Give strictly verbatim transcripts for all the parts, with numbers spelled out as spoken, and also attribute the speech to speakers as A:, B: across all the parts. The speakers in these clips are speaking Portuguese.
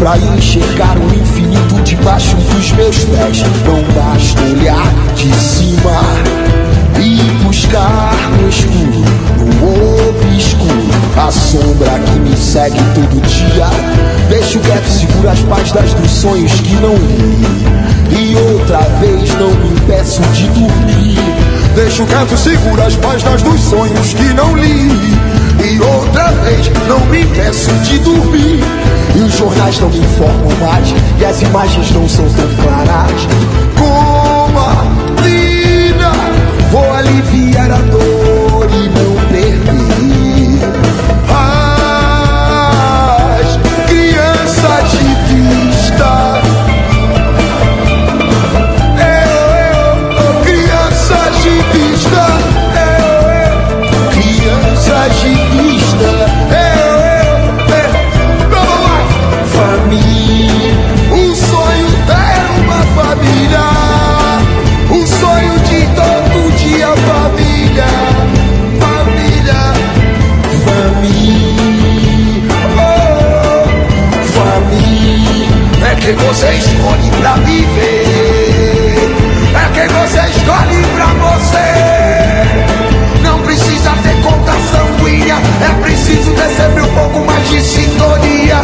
A: pra enxergar o infinito debaixo dos meus pés. Não basta olhar de cima e buscar no escuro, no obscuro, a sombra que me segue todo dia. Deixo quieto, seguro as páginas dos sonhos que não li, e outra vez não me impeço de dormir. Deixo quieto, seguro as páginas dos sonhos que não li, e outra vez não me impeço de dormir. E os jornais não me informam mais, e as imagens não são tão claras como a vida. Vou aliviar a dor e não perder as crianças de vista. Eu, eu, crianças de vista. Eu, eu, crianças de vista. Eu, eu, eu, família. O sonho é uma família. O sonho de todo dia, família, família, família, oh, família. É quem você escolhe pra viver, é quem você escolhe pra você. Não precisa ter conta sanguínea, é preciso ter sempre um pouco mais de sintonia.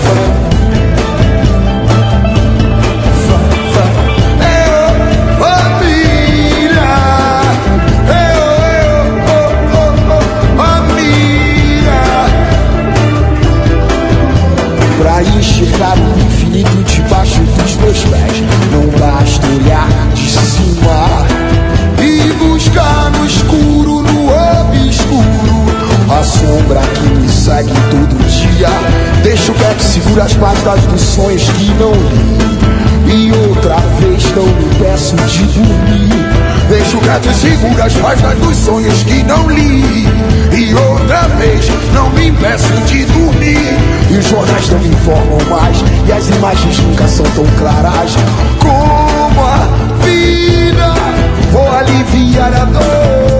A: Pra enxergar o infinito debaixo dos meus pés, não basta olhar de cima e buscar no escuro, no obscuro, a sombra que me segue todo dia. Deixo quieto, seguro as páginas dos sonhos que não li, e outra vez não me peço de dormir. Deixo quieto e seguro as páginas dos sonhos que não li, e outra vez não me impeço de dormir. E os jornais não me informam mais, e as imagens nunca são tão claras como a vida. Vou aliviar a dor